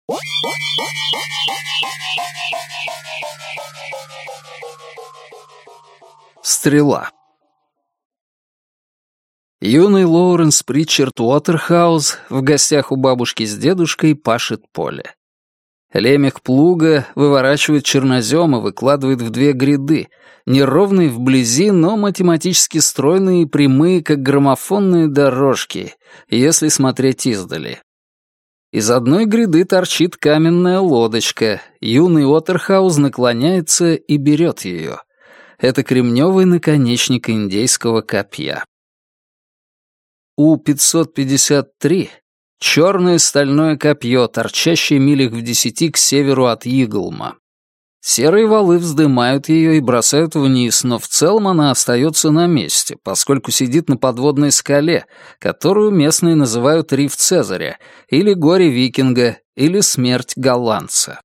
Стрела. Юный Лоуренс Притчард Уотерхаус в гостях у бабушки с дедушкой пашет поле. Лемех плуга выворачивает чернозем и выкладывает в две гряды, неровные вблизи, но математически стройные и прямые, как граммофонные дорожки, если смотреть издали. Из одной гряды торчит каменная лодочка, юный Уотерхаус наклоняется и берет ее. Это кремневый наконечник индейского копья. У-553 — черное стальное копье, торчащее милях в 10 к северу от Иглма. Серые валы вздымают ее и бросают вниз, но в целом она остается на месте, поскольку сидит на подводной скале, которую местные называют риф Цезаря, или горе викинга, или смерть голландца.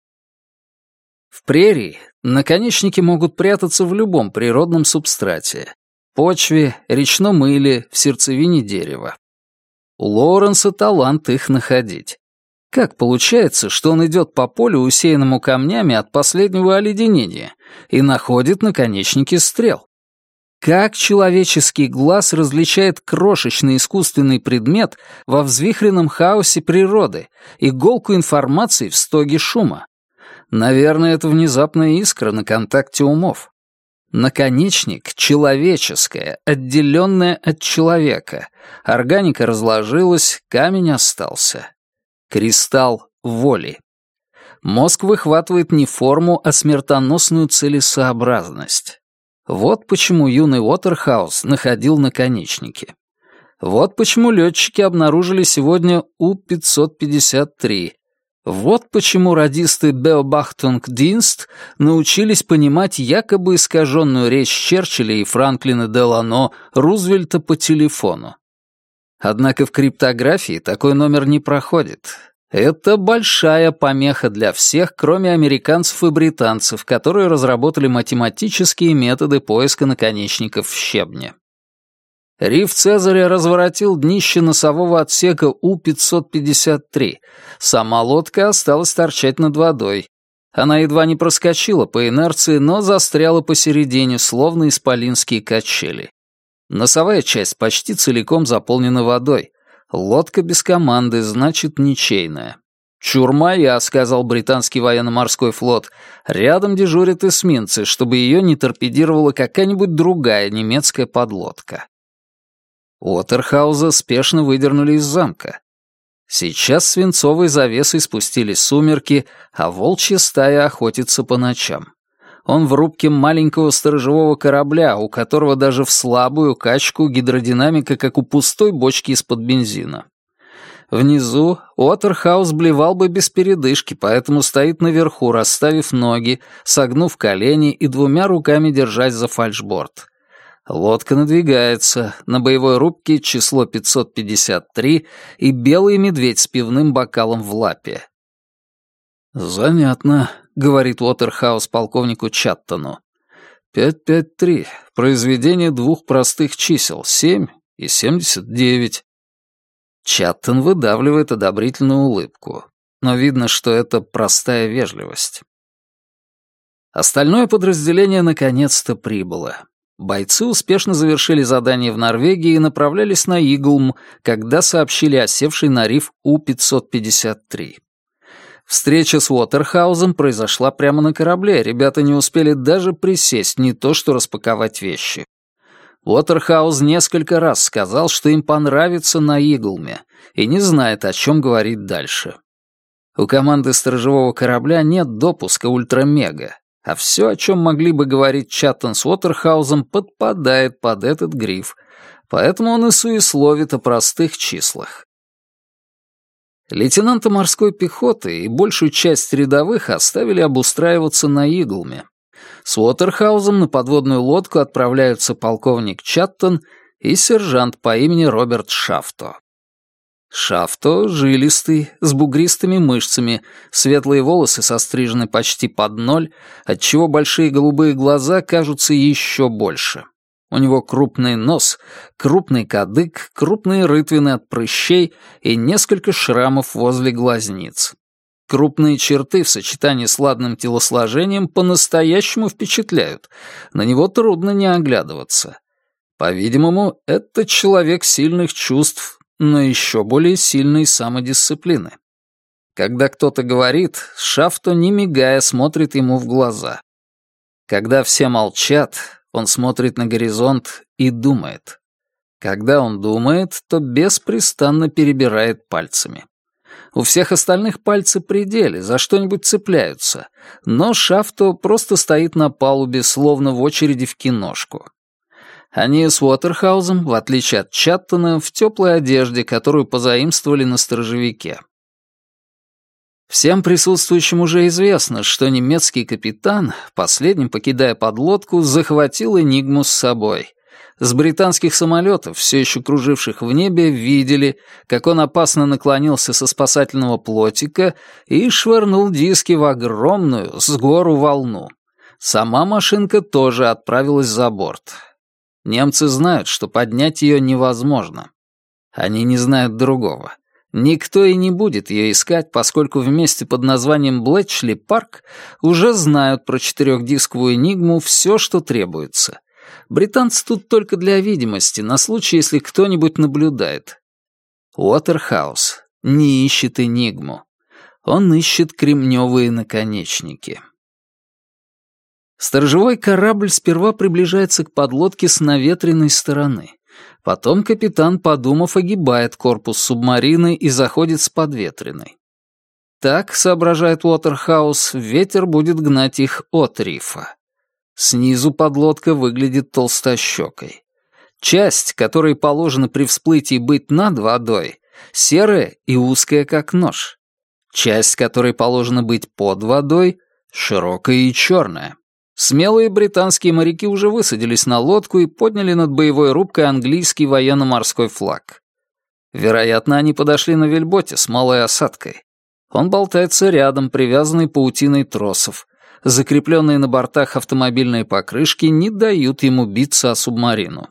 В прерии наконечники могут прятаться в любом природном субстрате — почве, речном иле, в сердцевине дерева. У Лоуренса талант их находить. Как получается, что он идет по полю, усеянному камнями от последнего оледенения, и находит наконечники стрел? Как человеческий глаз различает крошечный искусственный предмет во взвихренном хаосе природы, иголку информации в стоге шума? Наверное, это внезапная искра на контакте умов. Наконечник — человеческое, отделенное от человека. Органика разложилась, камень остался. Кристалл воли. Мозг выхватывает не форму, а смертоносную целесообразность. Вот почему юный Уотерхаус находил наконечники. Вот почему летчики обнаружили сегодня У-553. Вот почему радисты Беобахтунг-Динст научились понимать якобы искаженную речь Черчилля и Франклина Делано Рузвельта по телефону. Однако в криптографии такой номер не проходит. Это большая помеха для всех, кроме американцев и британцев, которые разработали математические методы поиска наконечников в щебне. Риф Цезаря разворотил днище носового отсека У-553. Сама лодка осталась торчать над водой. Она едва не проскочила по инерции, но застряла посередине, словно исполинские качели. Носовая часть почти целиком заполнена водой. Лодка без команды, значит, ничейная. «Чур моя», — сказал британский военно-морской флот. «Рядом дежурят эсминцы, чтобы ее не торпедировала какая-нибудь другая немецкая подлодка». Уотерхауза спешно выдернули из замка. Сейчас свинцовой завесой спустились сумерки, а волчья стая охотится по ночам. Он в рубке маленького сторожевого корабля, у которого даже в слабую качку гидродинамика, как у пустой бочки из-под бензина. Внизу Уотерхаус блевал бы без передышки, поэтому стоит наверху, расставив ноги, согнув колени и двумя руками держась за фальшборд. Лодка надвигается, на боевой рубке число 553 и белый медведь с пивным бокалом в лапе. «Занятно», — говорит Уотерхаус полковнику Чаттону. 553, произведение двух простых чисел, 7 и 79. Чаттон выдавливает одобрительную улыбку, но видно, что это простая вежливость. Остальное подразделение наконец-то прибыло. Бойцы успешно завершили задание в Норвегии и направлялись на Иглм, когда сообщили о севшей на риф У-553. Встреча с Уотерхаузом произошла прямо на корабле, ребята не успели даже присесть, не то что распаковать вещи. Уотерхаус несколько раз сказал, что им понравится на Иглме, и не знает, о чем говорить дальше. У команды сторожевого корабля нет допуска ультрамега, а все, о чем могли бы говорить Чаттон с Уотерхаузом, подпадает под этот гриф, поэтому он и суесловит о простых числах. Лейтенанта морской пехоты и большую часть рядовых оставили обустраиваться на Иглме. С Уотерхаузом на подводную лодку отправляются полковник Чаттон и сержант по имени Роберт Шафто. Шафто жилистый, с бугристыми мышцами, светлые волосы сострижены почти под ноль, отчего большие голубые глаза кажутся еще больше. У него крупный нос, крупный кадык, крупные рытвины от прыщей и несколько шрамов возле глазниц. Крупные черты в сочетании с ладным телосложением по-настоящему впечатляют. На него трудно не оглядываться. По-видимому, это человек сильных чувств, но еще более сильной самодисциплины. Когда кто-то говорит, Шафто, не мигая, смотрит ему в глаза. Когда все молчат, он смотрит на горизонт и думает. Когда он думает, то беспрестанно перебирает пальцами. У всех остальных пальцы при деле, за что-нибудь цепляются, но Шафто просто стоит на палубе, словно в очереди в киношку. Они с Уотерхаузом, в отличие от Чаттона, в теплой одежде, которую позаимствовали на сторожевике. Всем присутствующим уже известно, что немецкий капитан, последним покидая подлодку, захватил «Энигму» с собой. С британских самолетов, все еще круживших в небе, видели, как он опасно наклонился со спасательного плотика и швырнул диски в огромную, с гору волну. Сама машинка тоже отправилась за борт. Немцы знают, что поднять ее невозможно. Они не знают другого. Никто и не будет ее искать, поскольку в месте под названием Блэтчли-парк уже знают про четырехдисковую «Энигму» все, что требуется. Британцы тут только для видимости, на случай, если кто-нибудь наблюдает. Уотерхаус не ищет «Энигму». Он ищет кремневые наконечники. Сторожевой корабль сперва приближается к подлодке с наветренной стороны. Потом капитан, подумав, огибает корпус субмарины и заходит с подветренной. Так, соображает Уотерхаус, ветер будет гнать их от рифа. Снизу подлодка выглядит толстощекой. Часть, которой положено при всплытии быть над водой, серая и узкая, как нож. Часть, которой положено быть под водой, широкая и черная. Смелые британские моряки уже высадились на лодку и подняли над боевой рубкой английский военно-морской флаг. Вероятно, они подошли на вельботе с малой осадкой. Он болтается рядом, привязанный паутиной тросов. Закрепленные на бортах автомобильные покрышки не дают ему биться о субмарину.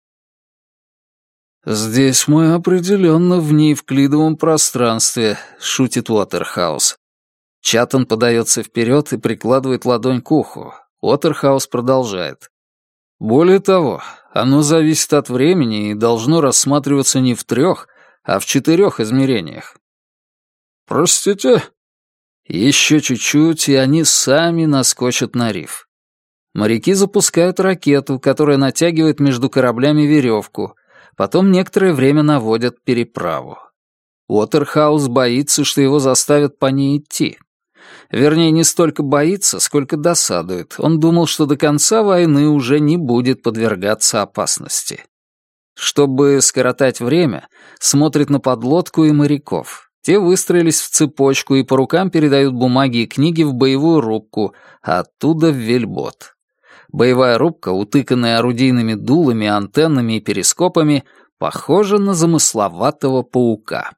«Здесь мы определенно в неевклидовом пространстве», — шутит Уотерхаус. Чаттон подается вперед и прикладывает ладонь к уху. Уотерхаус продолжает. «Более того, оно зависит от времени и должно рассматриваться не в 3, а в 4 измерениях». «Простите?» Еще чуть-чуть, и они сами наскочат на риф. Моряки запускают ракету, которая натягивает между кораблями веревку, потом некоторое время наводят переправу. Уотерхаус боится, что его заставят по ней идти. Вернее, не столько боится, сколько досадует. Он думал, что до конца войны уже не будет подвергаться опасности. Чтобы скоротать время, смотрит на подлодку и моряков. Те выстроились в цепочку и по рукам передают бумаги и книги в боевую рубку, а оттуда в вельбот. Боевая рубка, утыканная орудийными дулами, антеннами и перископами, похожа на замысловатого паука.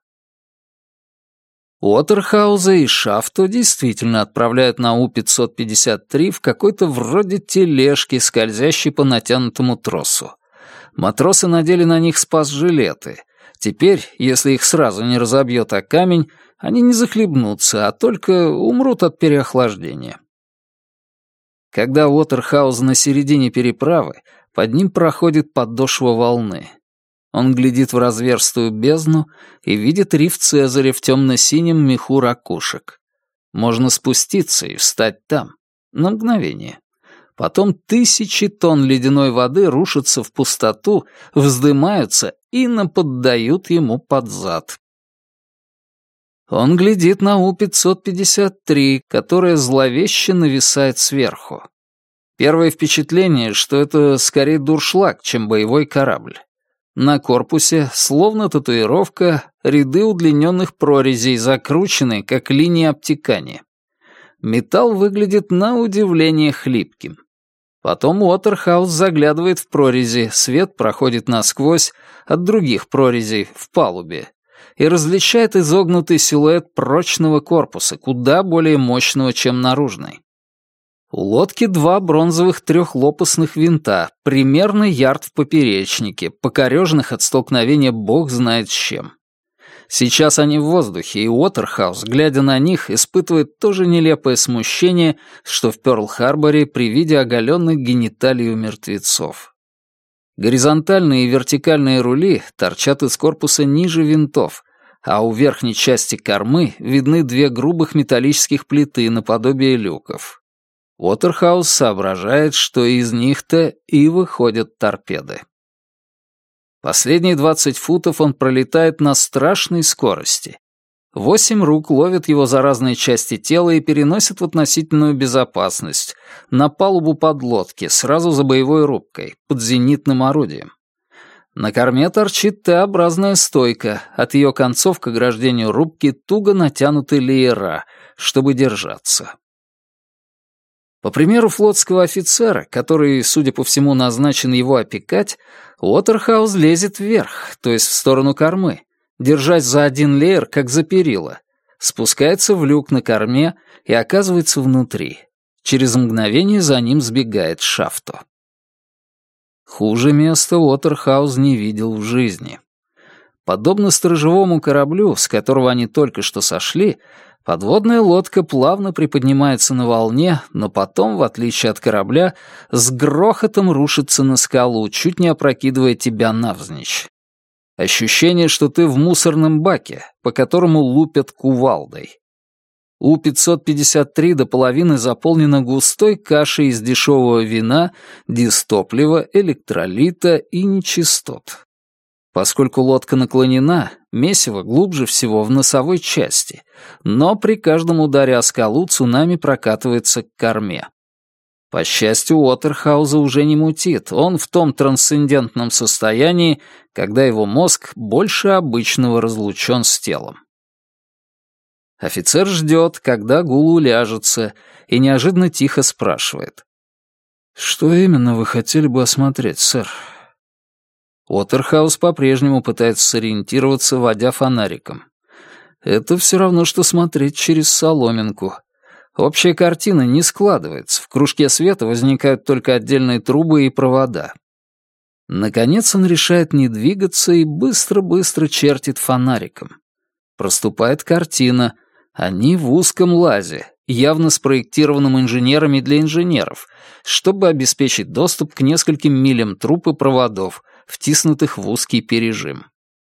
Уотерхауза и Шафто действительно отправляют на У-553 в какой-то вроде тележки, скользящей по натянутому тросу. Матросы надели на них спас-жилеты. Теперь, если их сразу не разобьет о камень, они не захлебнутся, а только умрут от переохлаждения. Когда Уотерхаус на середине переправы, под ним проходит подошва волны. Он глядит в разверстую бездну и видит риф Цезаря в темно-синем меху ракушек. Можно спуститься и встать там, на мгновение. Потом 1000 тонн ледяной воды рушатся в пустоту, вздымаются и наподдают ему под зад. Он глядит на У-553, которая зловеще нависает сверху. Первое впечатление, что это скорее дуршлаг, чем боевой корабль. На корпусе, словно татуировка, ряды удлиненных прорезей, закручены, как линии обтекания. Металл выглядит на удивление хлипким. Потом Уотерхаус заглядывает в прорези, свет проходит насквозь от других прорезей в палубе и различает изогнутый силуэт прочного корпуса, куда более мощного, чем наружный. У лодки 2 бронзовых 3-лопастных винта, примерно ярд в поперечнике, покореженных от столкновения бог знает с чем. Сейчас они в воздухе, и Уотерхаус, глядя на них, испытывает то же нелепое смущение, что в Пёрл-Харборе при виде оголенных гениталий у мертвецов. Горизонтальные и вертикальные рули торчат из корпуса ниже винтов, а у верхней части кормы видны две грубых металлических плиты наподобие люков. Уотерхаус соображает, что из них-то и выходят торпеды. Последние 20 футов он пролетает на страшной скорости. 8 рук ловят его за разные части тела и переносят в относительную безопасность, на палубу подлодки, сразу за боевой рубкой, под зенитным орудием. На корме торчит Т-образная стойка, от ее концов к ограждению рубки туго натянуты леера, чтобы держаться. По примеру флотского офицера, который, судя по всему, назначен его опекать, Уотерхаус лезет вверх, то есть в сторону кормы, держась за один леер, как за перила, спускается в люк на корме и оказывается внутри. Через мгновение за ним сбегает шафту. Хуже места Уотерхаус не видел в жизни. Подобно сторожевому кораблю, с которого они только что сошли, подводная лодка плавно приподнимается на волне, но потом, в отличие от корабля, с грохотом рушится на скалу, чуть не опрокидывая тебя навзничь. Ощущение, что ты в мусорном баке, по которому лупят кувалдой. У-553 до половины заполнена густой кашей из дешевого вина, дистоплива, электролита и нечистот. Поскольку лодка наклонена, месиво глубже всего в носовой части, но при каждом ударе о скалу цунами прокатывается к корме. По счастью, Уотерхауза уже не мутит, он в том трансцендентном состоянии, когда его мозг больше обычного разлучен с телом. Офицер ждет, когда гул уляжется, и неожиданно тихо спрашивает. «Что именно вы хотели бы осмотреть, сэр?» Уотерхаус по-прежнему пытается сориентироваться, водя фонариком. Это все равно, что смотреть через соломинку. Общая картина не складывается, в кружке света возникают только отдельные трубы и провода. Наконец он решает не двигаться и быстро-быстро чертит фонариком. Проступает картина. Они в узком лазе, явно спроектированном инженерами для инженеров, чтобы обеспечить доступ к нескольким милям труб и проводов, втиснутых в узкий пережим.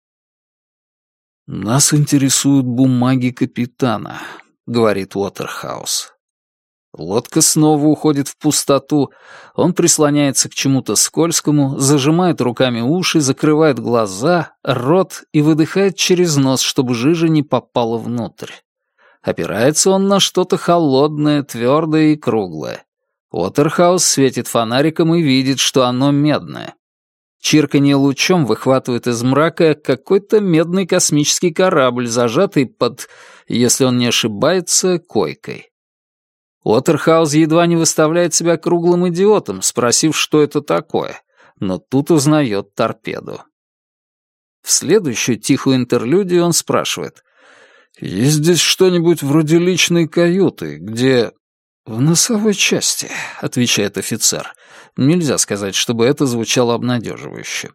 «Нас интересуют бумаги капитана», — говорит Уотерхаус. Лодка снова уходит в пустоту, он прислоняется к чему-то скользкому, зажимает руками уши, закрывает глаза, рот и выдыхает через нос, чтобы жижа не попала внутрь. Опирается он на что-то холодное, твердое и круглое. Уотерхаус светит фонариком и видит, что оно медное. Чирканье лучом выхватывает из мрака какой-то медный космический корабль, зажатый под, если он не ошибается, койкой. Уотерхаус едва не выставляет себя круглым идиотом, спросив, что это такое, но тут узнает торпеду. В следующую тихую интерлюдию он спрашивает. «Есть здесь что-нибудь вроде личной каюты, где...» «В носовой части», — отвечает офицер. Нельзя сказать, чтобы это звучало обнадеживающе.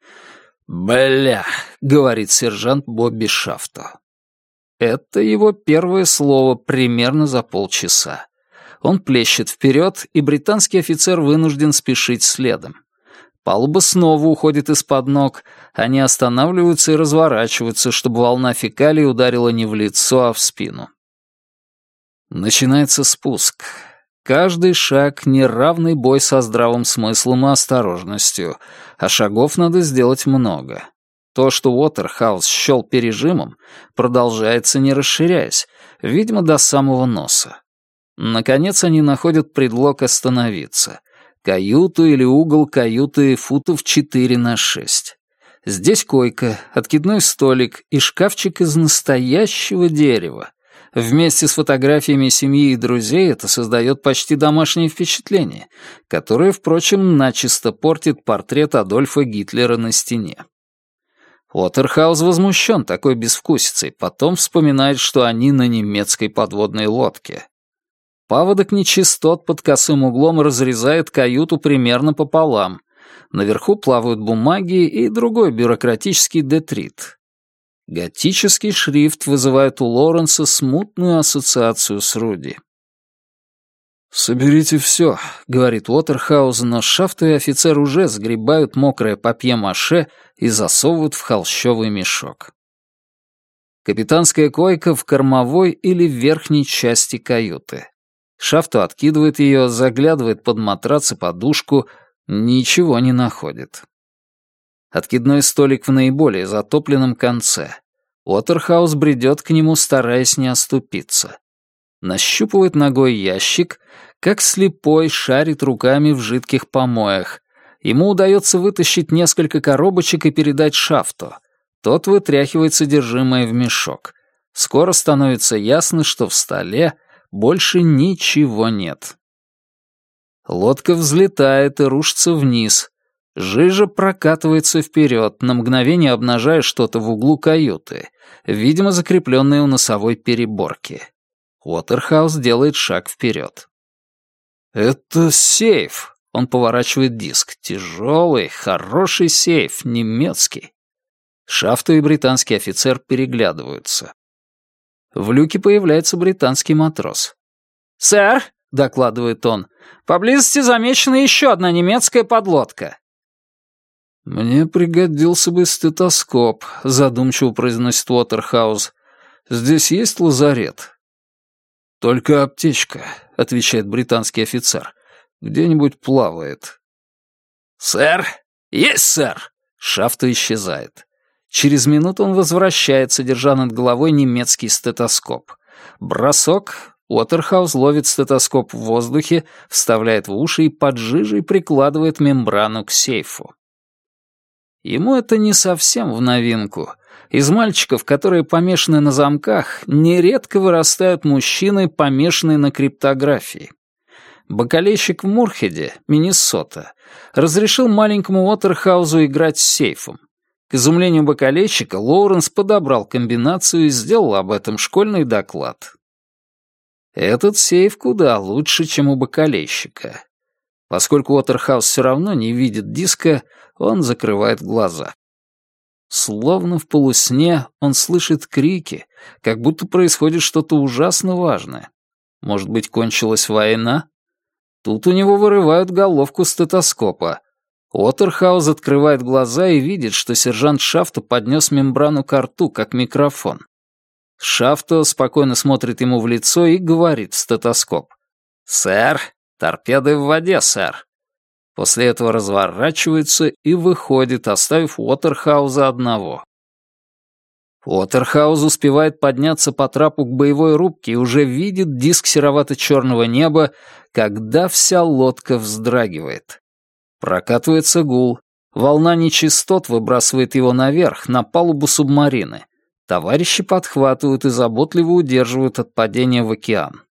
«Бля», — говорит сержант Бобби Шафто. Это его первое слово примерно за полчаса. Он плещет вперед, и британский офицер вынужден спешить следом. Палуба снова уходит из-под ног, они останавливаются и разворачиваются, чтобы волна фекалий ударила не в лицо, а в спину. Начинается спуск. Каждый шаг — неравный бой со здравым смыслом и осторожностью, а шагов надо сделать много. То, что Уотерхаус счел пережимом, продолжается не расширяясь, видимо, до самого носа. Наконец они находят предлог остановиться. Каюту или угол каюты футов 4 на 6. Здесь койка, откидной столик и шкафчик из настоящего дерева. Вместе с фотографиями семьи и друзей это создает почти домашнее впечатление, которое, впрочем, начисто портит портрет Адольфа Гитлера на стене. Уотерхаус возмущен такой безвкусицей, потом вспоминает, что они на немецкой подводной лодке. Паводок нечистот под косым углом разрезает каюту примерно пополам. Наверху плавают бумаги и другой бюрократический детрит. Готический шрифт вызывает у Лоуренса смутную ассоциацию с Руди. «Соберите все», — говорит Уотерхаус, но Шафт и офицер уже сгребают мокрое папье-маше и засовывают в холщовый мешок. Капитанская койка в кормовой или в верхней части каюты. Шафту откидывает ее, заглядывает под матрац и подушку, ничего не находит. Откидной столик в наиболее затопленном конце. Уотерхаус бредет к нему, стараясь не оступиться. Нащупывает ногой ящик, как слепой шарит руками в жидких помоях. Ему удается вытащить несколько коробочек и передать Шафту. Тот вытряхивает содержимое в мешок. Скоро становится ясно, что в столе больше ничего нет. Лодка взлетает и рушится вниз. Жижа прокатывается вперед, на мгновение обнажая что-то в углу каюты, видимо, закрепленное у носовой переборки. Уотерхаус делает шаг вперед. «Это сейф!» — он поворачивает диск. «Тяжелый, хороший сейф, немецкий». Шафту и британский офицер переглядываются. В люке появляется британский матрос. «Сэр!» — докладывает он. «Поблизости замечена еще одна немецкая подлодка». «Мне пригодился бы стетоскоп», — задумчиво произносит Уотерхаус. «Здесь есть лазарет?» «Только аптечка», — отвечает британский офицер. «Где-нибудь плавает». «Сэр! Есть, сэр!» Шафта исчезает. Через минуту он возвращается, держа над головой немецкий стетоскоп. Бросок. Уотерхаус ловит стетоскоп в воздухе, вставляет в уши и под жижей прикладывает мембрану к сейфу. Ему это не совсем в новинку. Из мальчиков, которые помешаны на замках, нередко вырастают мужчины, помешанные на криптографии. Бакалейщик в Мурхеде, Миннесота, разрешил маленькому Уотерхаусу играть с сейфом. К изумлению бакалейщика, Лоуренс подобрал комбинацию и сделал об этом школьный доклад. Этот сейф куда лучше, чем у бакалейщика. Поскольку Уотерхаус все равно не видит диска, он закрывает глаза. Словно в полусне он слышит крики, как будто происходит что-то ужасно важное. Может быть, кончилась война? Тут у него вырывают головку стетоскопа. Уотерхаус открывает глаза и видит, что сержант Шафто поднес мембрану ко рту, как микрофон. Шафто спокойно смотрит ему в лицо и говорит в стетоскоп. «Сэр, торпеды в воде, сэр». После этого разворачивается и выходит, оставив Уотерхауза одного. Уотерхаус успевает подняться по трапу к боевой рубке и уже видит диск серовато-черного неба, когда вся лодка вздрагивает. Прокатывается гул. Волна нечистот выбрасывает его наверх, на палубу субмарины. Товарищи подхватывают и заботливо удерживают от падения в океан.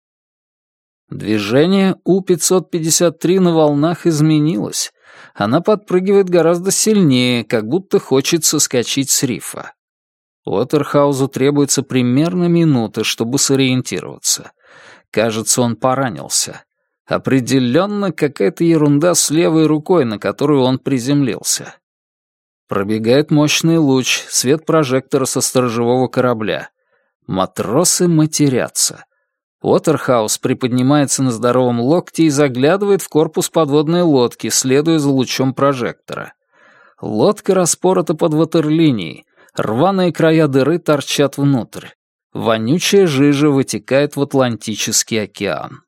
Движение У-553 на волнах изменилось. Она подпрыгивает гораздо сильнее, как будто хочет соскочить с рифа. Уотерхаузу требуется примерно минута, чтобы сориентироваться. Кажется, он поранился. Определенно какая-то ерунда с левой рукой, на которую он приземлился. Пробегает мощный луч, свет прожектора со сторожевого корабля. Матросы матерятся. Уотерхаус приподнимается на здоровом локте и заглядывает в корпус подводной лодки, следуя за лучом прожектора. Лодка распорота под ватерлинией, рваные края дыры торчат внутрь. Вонючая жижа вытекает в Атлантический океан.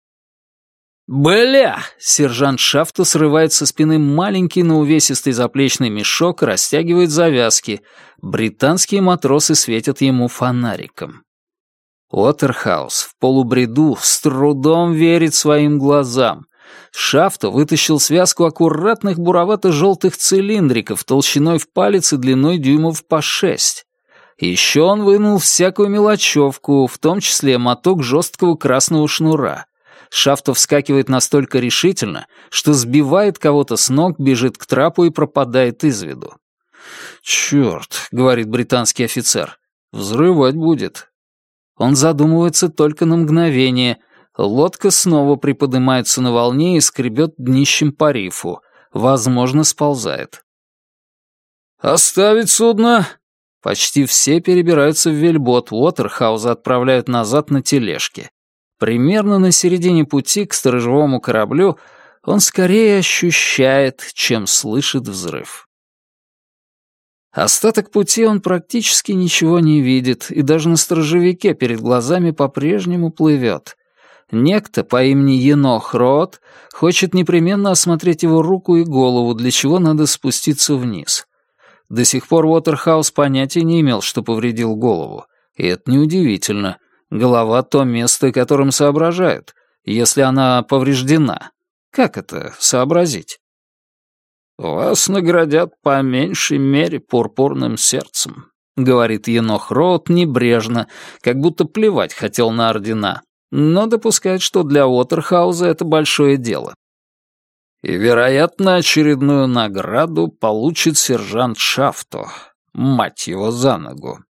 «Бля!» — сержант Шафто срывает со спины маленький, но увесистый заплечный мешок, растягивает завязки. Британские матросы светят ему фонариком. Уотерхаус в полубреду с трудом верит своим глазам. Шафто вытащил связку аккуратных буровато-желтых цилиндриков толщиной в палец и длиной дюймов по 6. Еще он вынул всякую мелочевку, в том числе моток жесткого красного шнура. Шафто вскакивает настолько решительно, что сбивает кого-то с ног, бежит к трапу и пропадает из виду. «Черт», — говорит британский офицер, — «взрывать будет». Он задумывается только на мгновение. Лодка снова приподнимается на волне и скребет днищем по рифу. Возможно, сползает. «Оставить судно!» Почти все перебираются в вельбот, Уотерхауза отправляют назад на тележке. Примерно на середине пути к сторожевому кораблю он скорее ощущает, чем слышит взрыв. Остаток пути он практически ничего не видит, и даже на сторожевике перед глазами по-прежнему плывет. Некто по имени Енох Роот хочет непременно осмотреть его руку и голову, для чего надо спуститься вниз. До сих пор Уотерхаус понятия не имел, что повредил голову. И это неудивительно. Голова — то место, которым соображают, если она повреждена. Как это сообразить? «Вас наградят по меньшей мере пурпурным сердцем», — говорит Енох Роот небрежно, как будто плевать хотел на ордена, но допускает, что для Уотерхауза это большое дело. И, вероятно, очередную награду получит сержант Шафто, мать его за ногу.